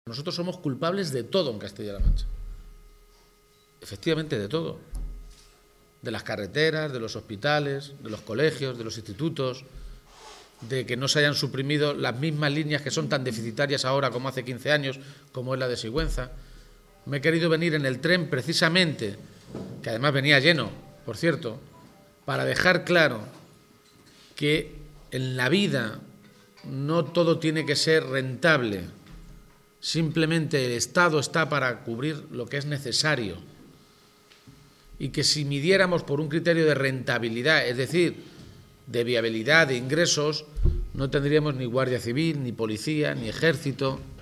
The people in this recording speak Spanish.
Nosotros somos culpables de todo en Castilla-La Mancha. Efectivamente, de todo. De las carreteras, de los hospitales, de los colegios, de los institutos, de que no se hayan suprimido las mismas líneas que son tan deficitarias ahora como hace 15 años, como es la de Sigüenza. Me he querido venir en el tren precisamente, que además venía lleno, por cierto, para dejar claro que en la vida no todo tiene que ser rentable. Simplemente el Estado está para cubrir lo que es necesario. Y que si midiéramos por un criterio de rentabilidad, es decir, de viabilidad de ingresos, no tendríamos ni Guardia Civil, ni Policía, ni Ejército,